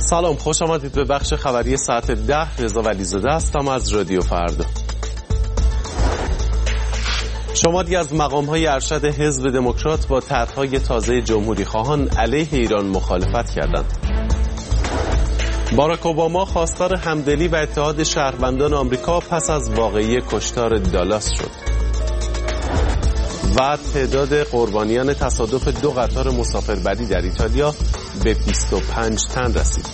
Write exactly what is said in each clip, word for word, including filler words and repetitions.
سلام، خوش آمدید به بخش خبری ساعت ده. رضا ولیزاده هستم از رادیو فردا. شماری از مقام‌های ارشد حزب دموکرات با طرح‌های تازه جمهوری خواهان علیه ایران مخالفت کردند. باراک اوباما خواستار همدلی و اتحاد شهروندان آمریکا پس از واقعه کشتار دالاس شد. و تعداد قربانیان تصادف دو قطار مسافربری در ایتالیا به بیست و پنج تن رسید.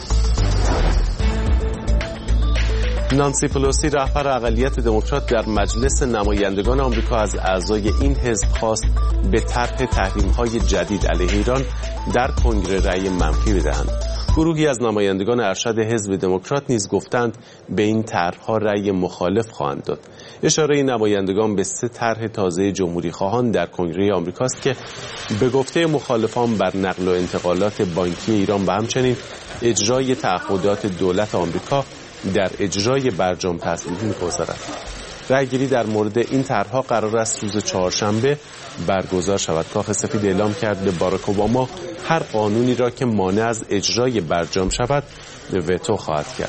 نانسی پلوسی رهبر اقلیت دموکرات در مجلس نمایندگان آمریکا از اعضای این حزب خواست به طرح تحریم‌های جدید علیه ایران در کنگره رأی منفی بدهند. گروهی از نمایندگان ارشد حزب دموکرات نیز گفتند به این طرح‌ها رأی مخالف خواهند داد. اشاره نمایندگان به سه طرح تازه جمهوری خواهان در کنگره آمریکاست که به گفته مخالفان بر نقل و انتقالات بانکی ایران و همچنین اجرای تعهدات دولت آمریکا در اجرای برجام تاثیر می‌گذارد. رأیگیری در مورد این طرح‌ها قرار است روز چهارشنبه برگزار شود. کاخ سفید اعلام کرد به باراک اوباما هر قانونی را که مانع از اجرای برجام شود وتو خواهد کرد.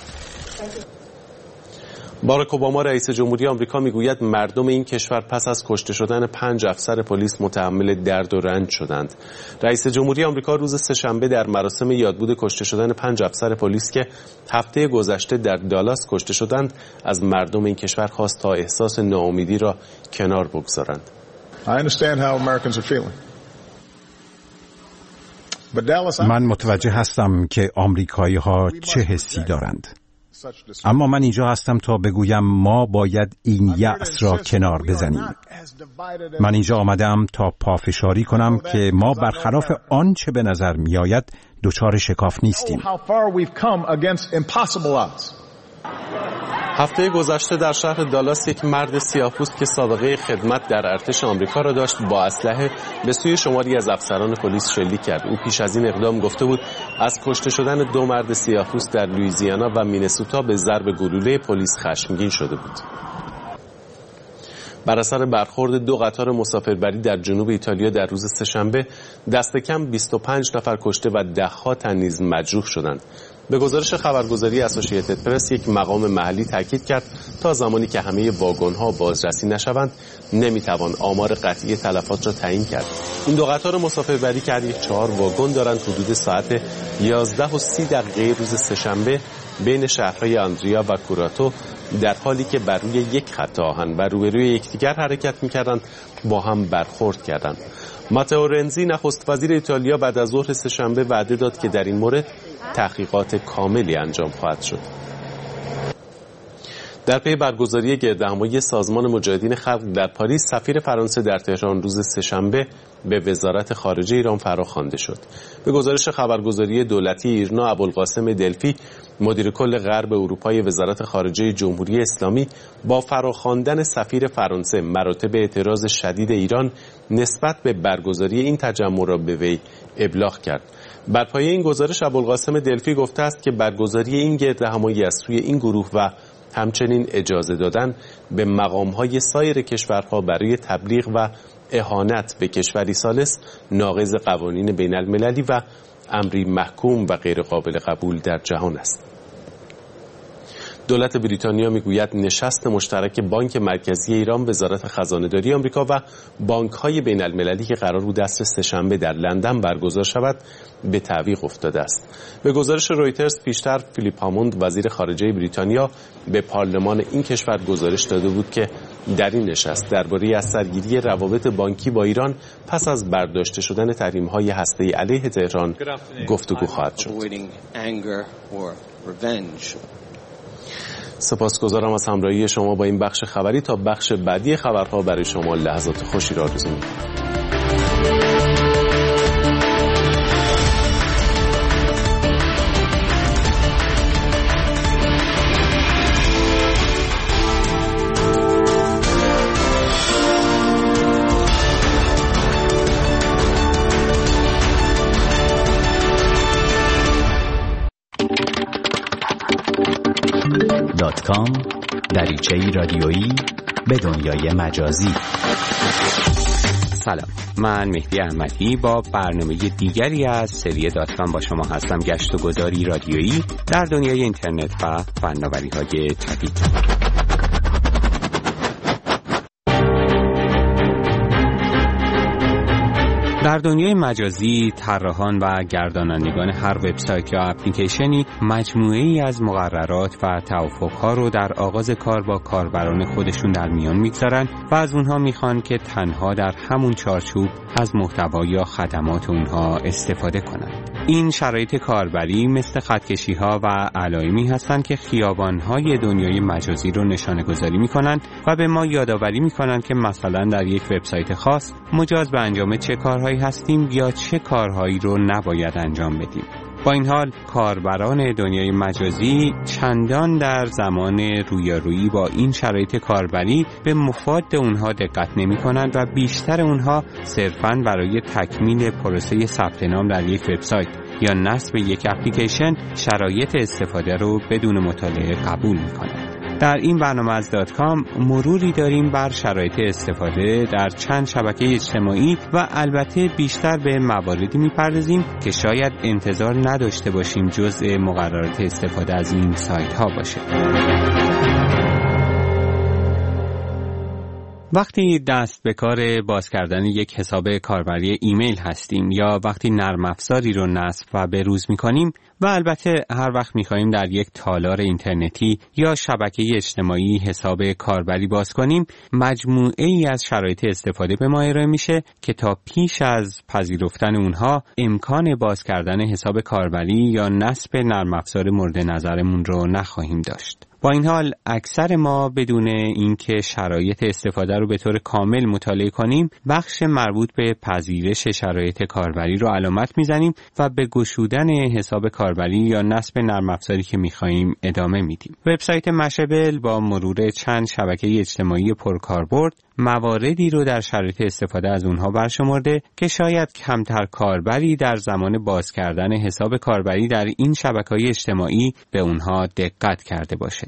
باراک اوباما رئیس جمهوری آمریکا میگوید مردم این کشور پس از کشته شدن پنج افسر پلیس متحمل درد و رنج شدند. رئیس جمهوری آمریکا روز سه‌شنبه در مراسم یادبود کشته شدن پنج افسر پلیس که هفته گذشته در دالاس کشته شدند از مردم این کشور خواست تا احساس ناامیدی را کنار بگذارند. من متوجه هستم که آمریکایی‌ها چه حسی دارند. اما من اینجا هستم تا بگویم ما باید این یأس را کنار بزنیم. من اینجا آمدم تا پافشاری کنم که ما برخلاف آنچه به نظر می آید دچار شکاف نیستیم. هفته گذشته در شهر دالاس یک مرد سیاه‌پوست که سابقه خدمت در ارتش آمریکا را داشت با اسلحه به سوی شماری از افسران پلیس شلیک کرد. او پیش از این اقدام گفته بود از کشته شدن دو مرد سیاه‌پوست در لوئیزیانا و مینسوتا به ضرب گلوله پلیس خشمگین شده بود. بر اثر برخورد دو قطار مسافربری در جنوب ایتالیا در روز سه‌شنبه دست کم بیست و پنج نفر کشته و ده‌ها تن نیز مجروح شدند. به گزارش خبرگزاری اسوسییتد پرس یک مقام محلی تاکید کرد تا زمانی که همه واگن‌ها بازرسی نشوند نمیتوان آمار قطعی تلفات را تعیین کرد. این دو قطار مسافربری که هر یک چهار واگن دارند حدود ساعت یازده و سی دقیقه روز سه‌شنبه بین شهرهای آندریا و کوراتو در حالی که بر روی یک خط آهن و روبروی یکدیگر حرکت می‌کردند با هم برخورد کردند. ماتئو رنزی نخست وزیر ایتالیا بعد از ظهر سه‌شنبه وعده داد که در این مورد تحقیقات کاملی انجام خواهد شد. در پی برگزاری گردهمایی سازمان مجاهدین خلق در پاریس، سفیر فرانسه در تهران روز سه‌شنبه به وزارت خارجه ایران فراخوانده شد. به گزارش خبرگزاری دولتی ایرنا، ابوالقاسم دلفی، مدیر کل غرب اروپای وزارت خارجه جمهوری اسلامی، با فراخواندن سفیر فرانسه مراتب اعتراض شدید ایران نسبت به برگزاری این تجمع را به وی ابلاغ کرد. بر پایه این گزارش ابوالقاسم دلفی گفته است که برگزاری این گردهمایی از سوی این گروه و همچنین اجازه دادن به مقام‌های سایر کشورها برای تبلیغ و اهانت به کشوری ثالث ناقض قوانین بین المللی و امری محکوم و غیر قابل قبول در جهان است. دولت بریتانیا میگوید نشست مشترک بانک مرکزی ایران، وزارت خزانه‌داری آمریکا و بانک‌های بین المللی که قرار بود عصر سه‌شنبه در لندن برگزار شود به تعویق افتاده است. به گزارش رویترز پیشتر فیلیپ هاموند وزیر خارجه بریتانیا به پارلمان این کشور گزارش داده بود که در این نشست درباره از سرگیری روابط بانکی با ایران پس از برداشته شدن تحریم‌های هسته‌ای علیه تهران گفتگو خواهد شد. سپاسگزارم از همراهی شما با این بخش خبری. تا بخش بعدی خبرها برای شما لحظات خوشی را آرزو می‌کنم. دات کام دریچه‌ای رادیویی به دنیای مجازی. سلام، من مهدی احمدی با برنامه دیگری از سری دات کام با شما هستم. گشت و گذاری رادیویی در دنیای اینترنت و فناوری‌های جدید. در دنیای مجازی طراحان و گردانندگان هر وبسایت یا اپلیکیشنی مجموعه‌ای از مقررات و توافق‌ها رو در آغاز کار با کاربران خودشون در میان میگذارن و از اونها میخوان که تنها در همون چارچوب از محتوا یا خدمات اونها استفاده کنند. این شرایط کاربری مثل خطکشی‌ها و علائمی هستند که خیابان‌های دنیای مجازی رو نشانه‌گذاری می‌کنند و به ما یادآوری می‌کنند که مثلا در یک وبسایت خاص مجاز به انجام چه کارهایی هستیم یا چه کارهایی رو نباید انجام بدیم. با این حال کاربران دنیای مجازی چندان در زمان رویارویی با این شرایط کاربری به مفاد اونها دقت نمی کنند و بیشتر اونها صرفاً برای تکمیل پروسه ثبت نام در یک وبسایت یا نصب یک اپلیکیشن شرایط استفاده رو بدون مطالعه قبول می کنند. در این برنامه از دات کام مروری داریم بر شرایط استفاده در چند شبکه اجتماعی و البته بیشتر به مواردی میپردازیم که شاید انتظار نداشته باشیم جزء مقررات استفاده از این سایت ها باشه. وقتی دست به کار باز کردن یک حساب کاربری ایمیل هستیم یا وقتی نرم افزاری رو نصب و بروز می‌کنیم و البته هر وقت می‌خوایم در یک تالار اینترنتی یا شبکه اجتماعی حساب کاربری باز کنیم، مجموعه‌ای از شرایط استفاده به ما ارائه میشه که تا پیش از پذیرفتن اونها امکان باز کردن حساب کاربری یا نصب نرم افزار مورد نظرمون رو نخواهیم داشت. با این حال اکثر ما بدون اینکه شرایط استفاده رو به طور کامل مطالعه کنیم بخش مربوط به پذیرش شرایط کاربری رو علامت میزنیم و به گشودن حساب کاربری یا نصب نرم افزاری که میخواییم ادامه میدیم. وبسایت مشبل با مرور چند شبکه اجتماعی پرکاربرد مواردی رو در شرایط استفاده از اونها برشمرده که شاید کمتر کاربری در زمان باز کردن حساب کاربری در این شبکه‌های اجتماعی به اونها دقت کرده باشه.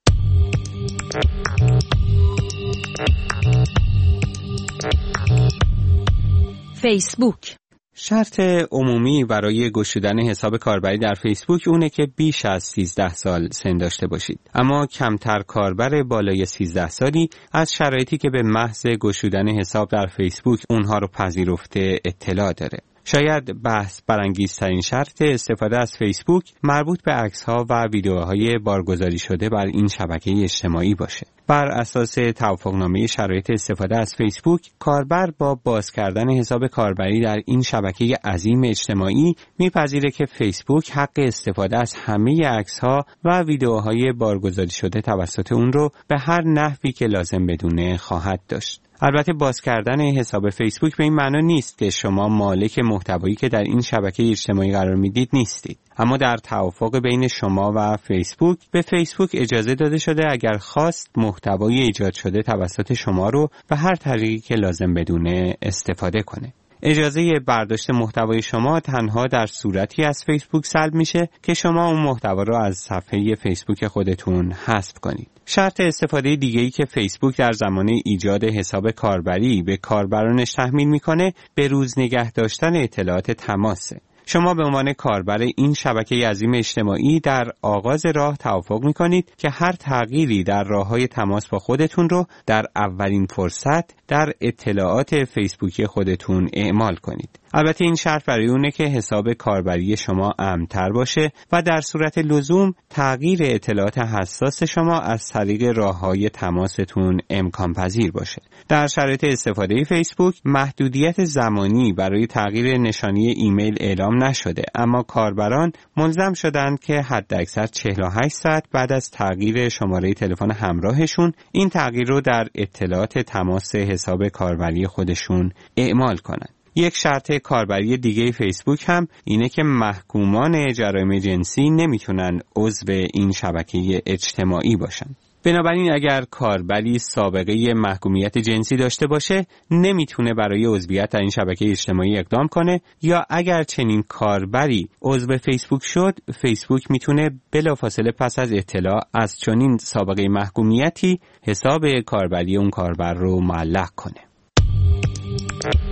فیسبوک. شرط عمومی برای گشودن حساب کاربری در فیسبوک اونه که بیش از سیزده سال سن داشته باشید. اما کمتر کاربر بالای سیزده سالی از شرایطی که به محض گشودن حساب در فیسبوک اونها رو پذیرفته اطلاع داره. شاید بحث برانگیزترین شرط استفاده از فیسبوک مربوط به عکس‌ها و ویدیوهای بارگذاری شده بر این شبکه اجتماعی باشه. بر اساس توافقنامه شرایط استفاده از فیسبوک، کاربر با باز کردن حساب کاربری در این شبکه عظیم اجتماعی میپذیره که فیسبوک حق استفاده از همه عکس‌ها و ویدیوهای بارگذاری شده توسط اون رو به هر نحوی که لازم بدونه خواهد داشت. البته باز کردن حساب فیسبوک به این معنی نیست که شما مالک محتوایی که در این شبکه اجتماعی قرار میدید نیستید. اما در توافق بین شما و فیسبوک به فیسبوک اجازه داده شده اگر خواست محتوای ایجاد شده توسط شما رو به هر طریقی که لازم بدونه استفاده کنه. اجازه برداشت محتوای شما تنها در صورتی از فیسبوک سلب میشه که شما اون محتوا رو از صفحه فیسبوک خودتون حذف کنید. شرط استفاده دیگه‌ای که فیسبوک در زمان ایجاد حساب کاربری به کاربرانش تحمیل میکنه به روز نگه داشتن اطلاعات تماسه. شما به عنوان کاربر این شبکه عظیم اجتماعی در آغاز راه توافق می‌کنید که هر تغییری در راه‌های تماس با خودتون رو در اولین فرصت در اطلاعات فیسبوکی خودتون اعمال کنید. البته این شرط برای اونه که حساب کاربری شما امن‌تر باشه و در صورت لزوم تغییر اطلاعات حساس شما از طریق راه‌های تماستون امکان پذیر باشه. در شرایط استفاده فیسبوک محدودیت زمانی برای تغییر نشانی ایمیل اعلام نشده، اما کاربران ملزم شدند که حداکثر چهل و هشت ساعت بعد از تغییر شماره تلفن همراهشون این تغییر رو در اطلاعات تماس حساب کاربری خودشون اعمال کنند. یک شرط کاربری دیگه فیسبوک هم اینه که محکومان جرایم جنسی نمیتونن عضو این شبکه اجتماعی باشن. بنابراین اگر کاربری سابقه محکومیت جنسی داشته باشه نمیتونه برای عضویت در این شبکه اجتماعی اقدام کنه، یا اگر چنین کاربری عضو فیسبوک شد، فیسبوک میتونه بلافاصله پس از اطلاع از چنین سابقه محکومیتی حساب کاربری اون کاربر رو معلق کنه.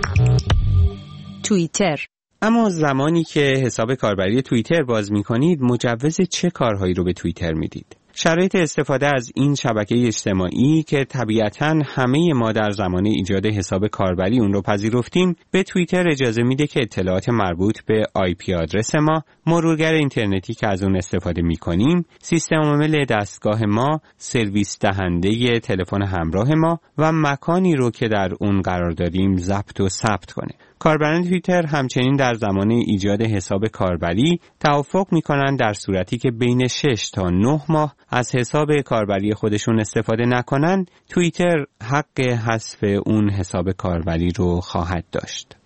توییتر. اما زمانی که حساب کاربری توییتر باز می‌کنید، مجوز چه کارهایی رو به توییتر میدید؟ شرایط استفاده از این شبکه اجتماعی که طبیعتاً همه ما در زمان ایجاد حساب کاربری اون رو پذیرفتیم، به توییتر اجازه میده که اطلاعات مربوط به آی پی آدرس ما، مرورگر اینترنتی که از اون استفاده میکنیم، سیستم عامل دستگاه ما، سرویس دهنده تلفن همراه ما و مکانی رو که در اون قرار داریم ضبط و ثبت کنه. کاربران توییتر همچنین در زمان ایجاد حساب کاربری توافق میکنن در صورتی که بین شش تا نه ماه از حساب کاربری خودشون استفاده نکنن، توییتر حق حذف اون حساب کاربری رو خواهد داشت.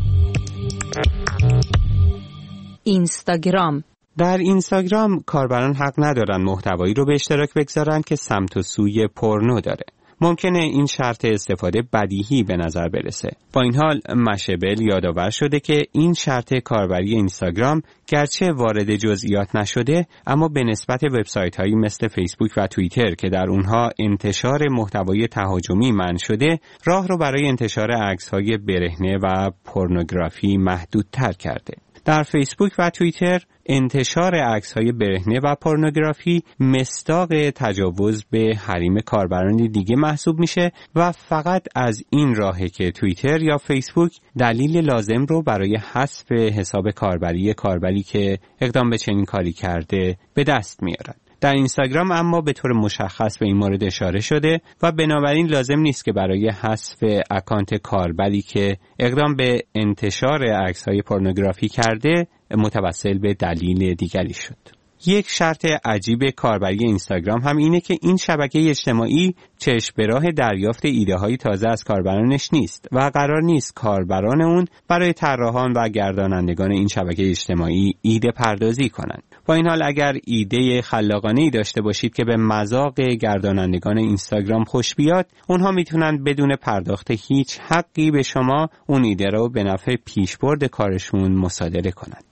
اینستاگرام. در اینستاگرام کاربران حق ندارن محتوایی رو به اشتراک بگذارن که سمت و سوی پورنو داره. ممکنه این شرط استفاده بدیهی به نظر برسه. با این حال مشابل یادآور شده که این شرط کاربری اینستاگرام گرچه وارد جزئیات نشده، اما به نسبت وبسایت‌هایی مثل فیسبوک و توییتر که در اونها انتشار محتوای تهاجمی منع شده، راه رو برای انتشار عکس‌های برهنه و پورنوگرافی محدودتر کرده. در فیسبوک و توییتر انتشار عکس‌های برهنه و پورنوگرافی مصداق تجاوز به حریم کاربران دیگه محسوب میشه و فقط از این راهه که توییتر یا فیسبوک دلیل لازم رو برای حذف حساب کاربری کاربری که اقدام به چنین کاری کرده به دست میارن. در اینستاگرام اما به طور مشخص به این مورد اشاره شده و بنابراین لازم نیست که برای حذف اکانت کاربری که اقدام به انتشار عکس‌های پورنوگرافی کرده متوسل به دلیل دیگری شد. یک شرط عجیب کاربری اینستاگرام هم اینه که این شبکه اجتماعی چشم به راه دریافت ایده‌های تازه از کاربرانش نیست و قرار نیست کاربران اون برای طراحان و گردانندگان این شبکه اجتماعی ایده پردازی کنند. با این حال اگر ایده خلاقانه‌ای داشته باشید که به مذاق گردانندگان اینستاگرام خوش بیاد، اونها میتونن بدون پرداخت هیچ حقی به شما اون ایده رو به نفع پیشبرد کارشون مصادره کنند.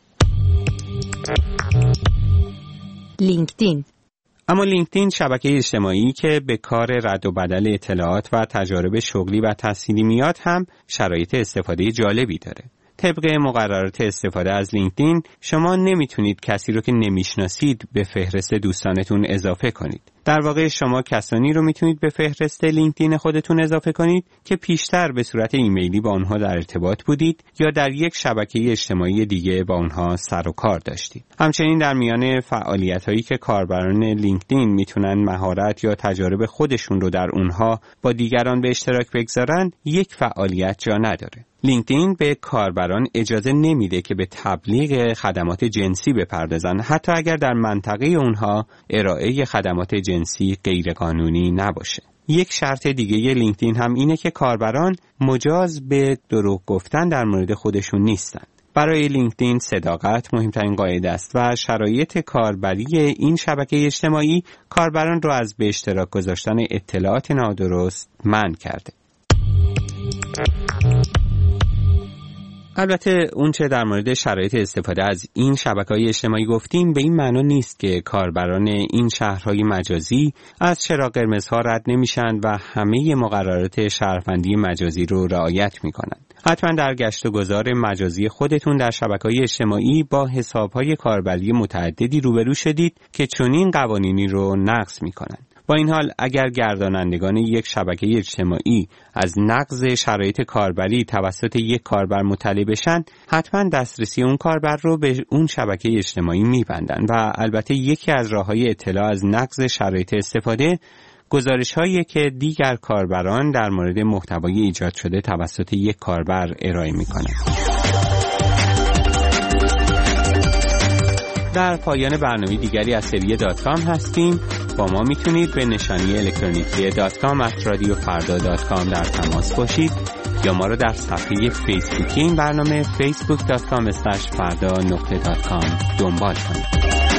لینکدین. اما لینکدین شبکه اجتماعی که به کار رد و بدل اطلاعات و تجارب شغلی و تحصیلی میاد هم شرایط استفاده جالبی داره. طبق مقررات استفاده از لینکدین شما نمیتونید کسی رو که نمیشناسید به فهرست دوستانتون اضافه کنید. در واقع شما کسانی رو میتونید به فهرست لینکدین خودتون اضافه کنید که پیشتر به صورت ایمیلی با اونها در ارتباط بودید یا در یک شبکه اجتماعی دیگه با اونها سر و کار داشتید. همچنین در میان فعالیت‌هایی که کاربران لینکدین میتونن مهارت یا تجارب خودشون رو در اونها با دیگران به اشتراک بگذارن، یک فعالیت جا نداره. لینکدین به کاربران اجازه نمیده که به تبلیغ خدمات جنسی بپردازن، حتی اگر در منطقه اونها ارائه خدمات جنسی غیرقانونی نباشه. یک شرط دیگه لینکدین هم اینه که کاربران مجاز به دروغ گفتن در مورد خودشون نیستن. برای لینکدین صداقت مهمترین قاعده است و شرایط کاربری این شبکه اجتماعی کاربران رو از به اشتراک گذاشتن اطلاعات نادرست منع کرده. البته اون چه در مورد شرایط استفاده از این شبکه‌های اجتماعی گفتیم به این معنا نیست که کاربران این شهرهای مجازی از چراغ قرمزها رد نمیشن و همه مقررات شهروندی مجازی رو رعایت میکنن. حتما در گشت و گذار مجازی خودتون در شبکه‌های اجتماعی با حساب‌های کاربری متعددی روبرو شدید که چنین قوانینی رو نقض میکنن. با این حال اگر گردانندگان یک شبکه اجتماعی از نقض شرایط کاربری توسط یک کاربر مطلع بشن، حتما دسترسی اون کاربر رو به اون شبکه اجتماعی میبندن و البته یکی از راه‌های اطلاع از نقض شرایط استفاده گزارش‌هایی که دیگر کاربران در مورد محتوای ایجاد شده توسط یک کاربر ارائه می‌کنند. در پایان برنامه دیگری از سری دات کام هستیم. با ما میتونید به نشانی الکترونیکی دات کام ات رادیو فردا دات کام در تماس باشید یا ما رو در صفحه فیسبوکی این برنامه فیسبوک دات کام اسلش فردا نقطه دات کام دنبال کنید.